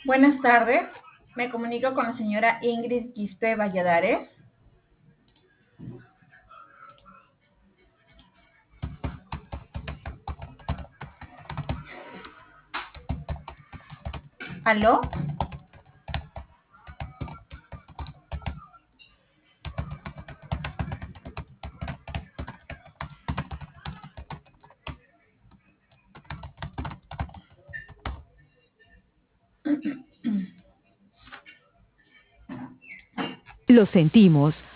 Buenas tardes, me comunico con la señora Ingrid Quispe Valladares. ¿Aló? Lo sentimos,